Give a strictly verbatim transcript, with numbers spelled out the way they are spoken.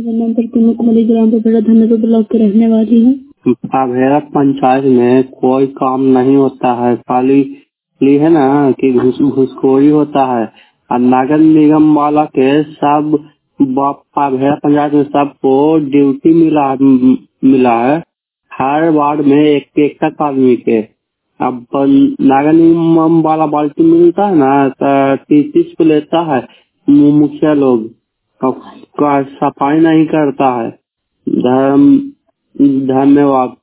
मेरा नाम प्रतिमा कुमारी ग्राम पपेड़ा धनगर ब्लॉक के रहने वाली हूँ। पाभेड़ा पंचायत में कोई काम नहीं होता है, खाली ये है ना कि घुस घुसखोरी होता है। और नगर निगम वाला के सब पाभेड़ा पंचायत में सबको ड्यूटी मिला मिला है, हर वार्ड में एक एक तक आदमी के। अब नगर निगम वाला बाल्टी मिलता है ना तो तीस तीस को लेता है मुखिया लोग, का सफाई नहीं करता है। धर्म धन्यवाद।